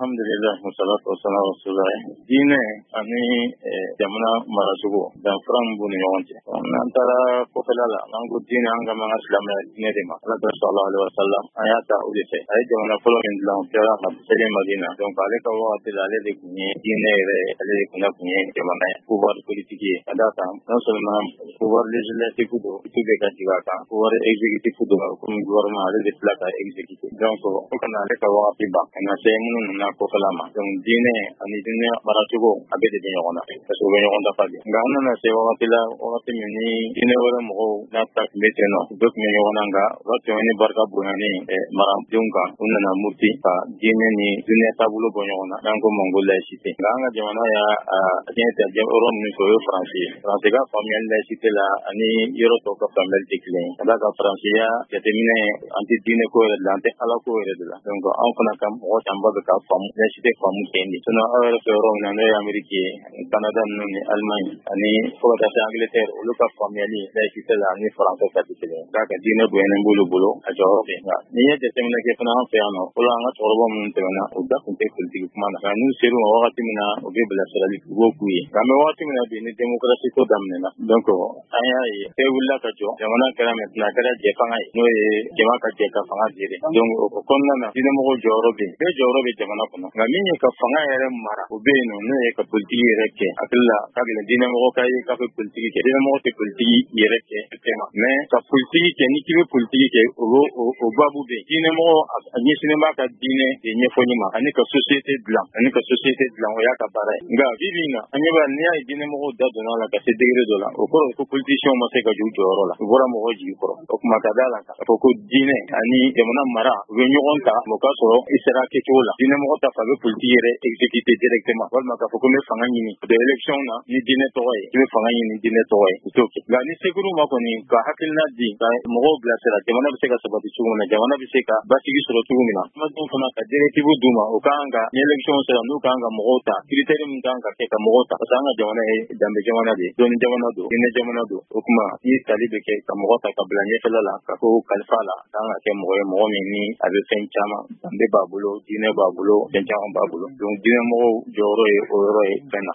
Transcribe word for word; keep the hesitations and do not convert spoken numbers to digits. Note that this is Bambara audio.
Alhamdulillah wassalatu wassalamu ala rasulillah. Diinɛ ani jamana maracogo danfara min b'u ni ɲɔgɔn cɛ. N'an taara kɔfɛla la n'an ko diinɛ an ka kan ka silamɛya diinɛ de ma. Alakira sallallahu alaihi wasallam an y'a ta o de fɛ. A ye jamana fɔlɔ min dilan o kɛra Sele Madina. Donc ale ka wagati la ale de tun ye diinɛ yɛrɛ ale de tun tun ye jamana ye. Pouvoir politique ye. Ka d'a kan non seulement pouvoir législatif don itu bɛ ka jigin a kan. Pouvoir exécutif don comme gouvernement ale de tila ka exécuter. Donc o kana ale ka wagati ban. Ka na se minnu nana kɔfɛla ma. Donc diinɛ ani diinɛ maracogo a bɛɛ de bɛ ɲɔgɔn na. Parce que u bɛ ɲɔgɔn dafa de. Nka an nana se wagati la wagati min ni diinɛ wɛrɛ mɔgɔw n'a ta tun bɛ ten nɔ. U bɛɛ tun bɛ ɲɔgɔn na nka o b'a tɛmɛ ni barika bonyani maradenw kan. U nana muruti ka diinɛ ni diinɛ taabolo bɔ ɲɔgɔn na. N'an ko ma ko laïcité. Nka an ka jamana y'a diɲɛ ta yɔrɔ min fɔ o ye Faransi ye. Faransi ka faamuyali laïcité la ani yɔrɔ tɔw ka faamuyali tɛ kelen ye. Ka d'a kan Faransi y'a jateminɛ an tɛ diinɛ ko yɛrɛ de la an tɛ ala ko yɛrɛ de la. Donc anw fana ka mɔgɔ caman bɛ ka faamu laïcité faamu ten de. Sinon aw yɛrɛ fɛ yɔrɔ min na n'o ye Amérique ye ani Canada ninnu ni Allemagne ani fo ka taa se Angleterre olu ka faamuyali laïcité la ani Faransɛ ta tɛ kelen ye. K'a ka diinɛ bonyana b'olu bolo a jɔyɔrɔ bɛ yen. Nka n'i ye jateminɛ kɛ fana an fɛ yan nɔ o la an ka cɛkɔrɔba minnu tɛmɛna o da tun tɛ politiki kuma na. Nka n'u ser'u ma wagati min na u bɛ bilasirali u b'o k'u ye. Nka an bɛ wagati min na bi ni démocratie ko daminɛna. Donc an y'a ye bɛɛ wulila ka jɔ jamana kɛra maintenant a kɛra jɛ fanga ye n'o ye jama ka jɛ ka fanga jere. Donc o kɔnɔna na diinɛmɔgɔw jɔyɔrɔ bɛ yen bɛɛ jɔyɔrɔ bɛ jamana kɔnɔ. Nka min ye ka fanga yɛrɛ mara o bɛ yen nɔ n'o ye ka politiki yɛrɛ kɛ hakili la ka gɛlɛn diinɛmɔgɔ ka ye k'a bɛ politiki kɛ. Diinɛmɔgɔ tɛ politiki yɛrɛ kɛ tema mais ka politiki kɛ n'i k'i bɛ politiki kɛ o o babu bɛ yen. Diinɛmɔgɔ a ɲɛsinnen b'a ka diinɛ de ɲɛfɔli ma ani ka société dilan ani ka société dilan o y'a ka baara ye. Nka bi bi in na an ɲɛ b'a n'i y'a ye diinɛmɔgɔw da donna a la ka se degré dɔ la o kɔrɔ ko politiciens ma se ka jɔ u jɔyɔrɔ la. U bɔra mɔgɔw jigi kɔrɔ. O tuma ka d'a la k'a fɔ ko diinɛ ani jamana mara u bɛ ɲɔgɔn ta o k'a sɔrɔ i sera kɛcogo la. Diinɛmɔgɔ ta fɛ a bɛ politiki yɛrɛ exécuter directement walima k'a fɔ ko n bɛ fanga ɲini o bɛ élection na ni diinɛ tɔgɔ ye i bɛ fanga ɲini ni diinɛ tɔgɔ ye u t'o kɛ. Nka ni sekuru ma kɔni ka hakilina di ka mɔgɔw bilasira jamana bɛ se ka sabati cogo min na jamana bɛ se ka basigi sɔrɔ cogo min na. Adamadenw fana ka directive d'u ma o kan ka ni élection sera n'u kan ka mɔgɔw ta critère min kan ka kɛ ka mɔgɔw ta parce que an ka jamana ye danbe jamana de ye dɔnni jamana don diinɛ jamana don o tuma ni tali bɛ kɛ ka mɔgɔ ta ka bila ɲɛfɛla la ka ko kalifa la kan ka kɛ mɔgɔ ye mɔgɔ min ni a bɛ fɛn caman danbe b'a bolo diinɛ b'a bolo fɛn caman b'a bolo. Donc diinɛmɔgɔw jɔyɔrɔ ye o yɔrɔ ye fɛn na.